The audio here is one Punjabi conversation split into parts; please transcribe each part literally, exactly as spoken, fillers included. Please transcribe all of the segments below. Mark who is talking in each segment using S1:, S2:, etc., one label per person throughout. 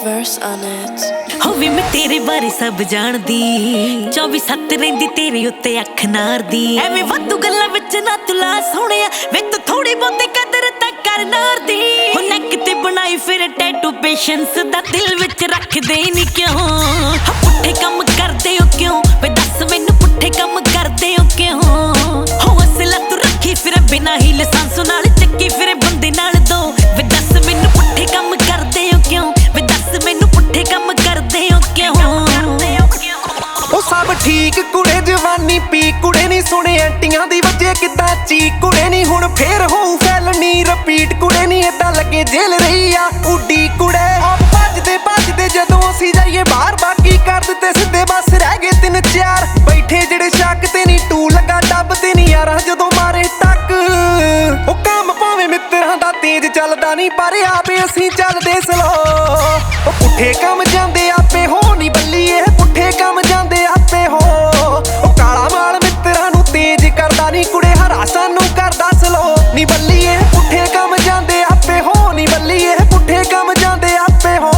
S1: verse on it.
S2: ਹੋਵੇ ਮੈਂ ਤੇਰੇ ਬਾਰੇ ਸਭ ਜਾਣਦੀ, ਚੌਵੀ ਸੱਤ ਰਹਿੰਦੀ ਤੇਰੇ ਉੱਤੇ ਅੱਖ ਨਾਰਦੀ। ਐਵੇਂ ਵਾਧੂ ਗੱਲਾਂ ਵਿੱਚ ਨਾ ਤੁਲਾ ਸੋਹਣਿਆ, ਵੇ ਤੂੰ ਥੋੜੀ ਬਹੁਤੀ ਕਦਰ ਤਾਂ ਕਰ ਨਾਰਦੀ। ਹੋ ਨੈਕ ਤੇ ਬਣਾਈ ਫਿਰ ਟੈਟੂ, ਪੇਸ਼ੈਂਸ ਦਾ ਦਿਲ ਵਿੱਚ ਰੱਖਦੇ ਨਹੀਂ ਕਿਉਂ? ਹਾਂ ਪੁੱਠੇ ਕੰਮ ਕਰਦੇ ਹੋ ਕਿਉਂ? ਵੇ ਦੱਸ ਮੈਨੂੰ ਪੁੱਠੇ ਕੰਮ ਕਰਦੇ ਹੋ ਕਿਉਂ? ਹੋ ਅਸਲਾ ਤੂੰ ਰੱਖੀ ਫਿਰ ਬਿਨਾਂ ਹੀ ਲਾਇਸੈਂਸ ਨਾਲ, ਚੱਕੀ ਫਿਰ ਬੰਦੇ ਨਾਲ ਦੋ। ਵੇ ਦੱਸ ਮੈਨੂੰ ਪੁੱਠੇ ਕੰਮ ਕਰਦੇ ਹੋ ਕਿਉਂ? ਵੇ ਦੱਸ ਮੈਨੂੰ ਪੁੱਠੇ ਕੰਮ ਕਰਦੇ ਹੋ ਕਿਉਂ?
S3: ਉਹ ਸਭ ਠੀਕ ਕੁੜੇ, ਜਵਾਨੀ ਪੀ ਕੁੜੇ ਨਹੀਂ ਸੁਣੇ ਐਂਟੀਆਂ ਦੀ ਵਜੇ ਕਿੱਦਾਂ ਚੀ ਕੁੜੇ ਨਹੀਂ। ਹੁਣ ਫੇਰ ਹੋਊ ਫੈਲਨੀ ਰਿਪੀਟ ਕੁੜੇ ਨਹੀਂ, ਏਦਾਂ ਲੱਗੇ ਜੇਲ੍ਹ ਰਹੀ ਆ ਉੱਡੀ ਕੁੜੇ। ਉਹ ਭੱਜਦੇ ਭੱਜਦੇ ਜਦੋਂ ਅਸੀਂ ਜਾਈਏ ਬਾਹਰ, ਬਾਕੀ ਕਰ ਦਿੱਤੇ ਸਿੱਧੇ ਬਸ ਰਹਿ ਗਏ ਤਿੰਨ ਚਾਰ। ਬੈਠੇ ਜਿਹੜੇ ਸ਼ੱਕ ਤੇ ਨਹੀਂ, ਟੂ ਲੱਗਾ ਡੱਬ ਤੇ ਨਹੀਂ ਯਾਰਾਂ ਜਦੋਂ ਮਾਰੇ ਟੱਕ। ਉਹ ਕੰਮ ਭਾਵੇਂ ਮਿੱਤਰਾਂ ਦਾ ਤੇਜ਼ ਚੱਲਦਾ ਨਹੀਂ, ਪਰ ਆਪੇ ਅਸੀਂ ਚੱਲਦੇ ਸਲੋ। ਉਹ ਪੁੱਠੇ ਕੰਮ ਜਾਂਦੇ ਆਪੇ ਹੋ ਨਹੀਂ ਬੱਲੀਏ, ਪੁੱਠੇ ਕੰਮ ਜਾਂਦੇ ਆਪੇ ਹੋ। ਉਹ ਕਾਲਾ ਮਾਲ ਮਿੱਤਰਾਂ ਨੂੰ ਤੇਜ਼ ਕਰਦਾ ਨਹੀਂ ਕੁੜੇ, ਹਰਾ ਸਾਨੂੰ ਕਰਦਾ ਸਲੋ ਨੀ ਬੱਲੀਏ। ਪੁੱਠੇ ਕੰਮ ਜਾਂਦੇ ਆਪੇ ਹੋ ਨੀ ਬੱਲੀਏ, ਪੁੱਠੇ ਕੰਮ ਜਾਂਦੇ ਆਪੇ ਹੋ।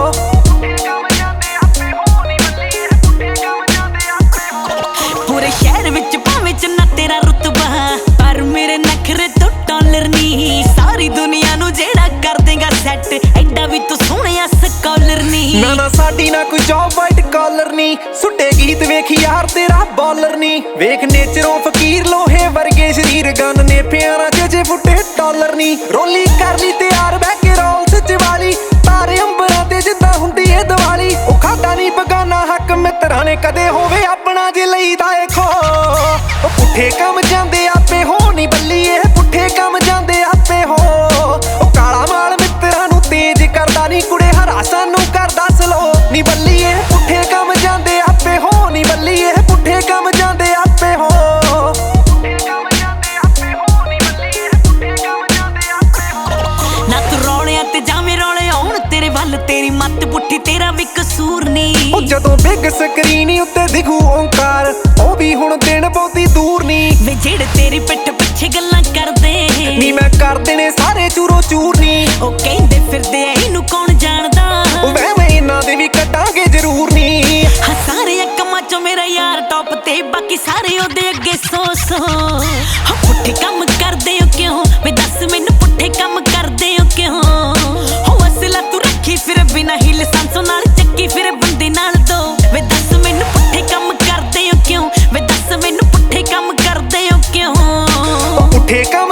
S2: ਪੂਰੇ ਸ਼ਹਿਰ ਵਿੱਚ ਭਾਵੇਂ ਚੰਨਾ ਤੇਰਾ ਰੁਤਬਾ, ਪਰ ਮੇਰੇ ਨਖਰੇ ਤੋਂ ਟਾਲਰ ਨਹੀਂ। ਸਾਰੀ ਦੁਨੀਆ ਨੂੰ ਜਿਹੜਾ ਕਰ ਦੇਗਾ ਸੈੱਟ, ਐਡਾ ਵੀ ਤੂੰ ਸੋਹਣਿਆ ਸਕਾਲਰ ਨਹੀਂ।
S3: ਨਾ ਨਾ ਸਾਡੀ ਨਾ ਕੋਈ ਜੌਬ ਵਾਈਟ ਕਾਲਰ ਨਹੀਂ, ਸੁੱਟੇ ਗੀਤ ਵੇਖੀ ਯਾਰ ਤੇਰਾ ਬॉलर ਨਹੀਂ। ਵੇਖ ਨੇਚਰੋਂ ਫਕੀਰ ਲੋਹੇ ਵਰਗੇ ਸ਼ਰੀਰ, ਗਨ ਨੇ ਪਿਆਰਾਂ ਚ ਜੇ ਫੁੱਟੇ ਡਾਲਰ ਨਹੀਂ। ਰੋਲੀ ਕਰ ਲਈ ਤਿਆਰ ਬਹਿ ਕੇ ਰੋਲਸ ਚ ਵਾਲੀ, ਤਾਰੇ ਅੰਬਰਾਂ ਤੇ ਜਿੱਦਾਂ ਹੁੰਦੀ ਏ ਦੀਵਾਲੀ। ਉਹ ਖਾਦਾ ਨਹੀਂ ਬਗਾਨਾ ਹੱਕ ਮਿੱਤਰਾਂ ਨੇ ਕਦੇ ਹੋਵੇ ਆਪਣਾ ਜੇ ਲਈਦਾ ਏ ਖੋ। ਉਹ ਪੁੱਠੇ ਕੰਮ ਜਾਂਦੇ ਆਪੇ ਹੋ ਨੀ ਬੱਲੀਏ, ਪੁੱਠੇ ਕੰਮ ਜਾਂਦੇ ਆਪੇ ਹੋ। ਉਹ ਕਾਲਾ ਮਾਲ ਮਿੱਤਰਾਂ ਨੂੰ ਤੇਜ਼ ਕਰਦਾ ਨਹੀਂ ਕੁੜੇ, ਹਰਾ ਸਾਨੂੰ ਕਰਦਾ ਸਲੋ ਨੀ ਬੱਲੀਏ। ਪੁੱਠੇ ਕੰਮ ਜਾਂਦੇ ਆਪੇ ਹੋ ਨੀ ਬੱਲੀਏ, ਪੁੱਠੇ ਕੰਮ ਜਾਂਦੇ ਆਪੇ ਹੋ।
S2: ਨਾ ਤੂੰ ਰੌਲਿਆਂ ਤੇ ਜਾਵੇਂ ਰੌਲੇ ਆਉਣ ਤੇਰੇ ਵੱਲ, ਤੇਰੀ ਮੱਤ ਪੁੱਠੀ ਤੇਰਾ ਵੀ ਕਸੂਰ ਨਹੀਂ।
S3: ਉਹ ਜਦੋਂ ਬਿਗ ਸਕਰੀਨ ਉੱਤੇ ਦਿਖੂ ਓਂਕਾਰ, ਉਹ ਵੀ ਹੁਣ ਦਿਨ ਬਹੁਤੀ ਦੂਰ ਨਹੀਂ।
S2: ਵੇ ਜਿਹੜੇ ਤੇਰੀ ਪਿੱਠ ਪਿੱਛੇ ਗੱਲਾਂ ਕਰਦੇ
S3: ਨੀ ਮੈਂ ਕਰਦੇ ਨੇ ਸਾਰੇ ਚੂਰੋ ਚੂਰ ਨਹੀਂ।
S2: ਉਹ ਕਹਿੰਦੇ ਫਿਰਦੇ ਐ ਇਹਨੂੰ ਕੌਣ ਜਾਣਦਾ,
S3: ਉਹ ਵਹਿਵੇਂ ਇਹਨਾਂ ਦੇ ਵੀ ਕੱਟਾਂਗੇ ਜ਼ਰੂਰ ਨਹੀਂ।
S2: ਹਾਂ ਸਾਰੇ ਕੰਮਾਂ ਚੋਂ ਮੇਰਾ ਯਾਰ ਟੌਪ ਤੇ, ਬਾਕੀ ਸਾਰੇ ਉਹਦੇ ਅੱਗੇ ਸੋ ਸੋ। ਹਾਂ ਪੁੱਠੇ ਕੰਮ ਕਰਦੇ ਹੋ ਕਿਉਂ? ਵੇ ਦੱਸ ਮੈਨੂੰ ਪੁੱਠੇ ਕੰਮ ਕਰਦੇ ਹੋ ਕਿਉਂ? ਹੋ ਅਸਲਾ ਤੂੰ ਰੱਖੀ ਫਿਰ ਬਿਨਾਂ ਹੀ ਲਾਇਸੈਂਸ ਨਾਲ, ਚੱਕੀ ਫਿਰ ਬੰਦੇ ਨਾਲ ਦੋ। ਵੇ ਦੱਸ ਮੈਨੂੰ ਪੁੱਠੇ ਕੰਮ ਕਰਦੇ ਹੋ ਕਿਉਂ? ਵੇ ਦੱਸ ਮੈਨੂੰ ਪੁੱਠੇ ਕੰਮ ਕਰਦੇ ਹੋ ਕਿਉਂ?
S3: ਪੁੱਠੇ ਕੰਮ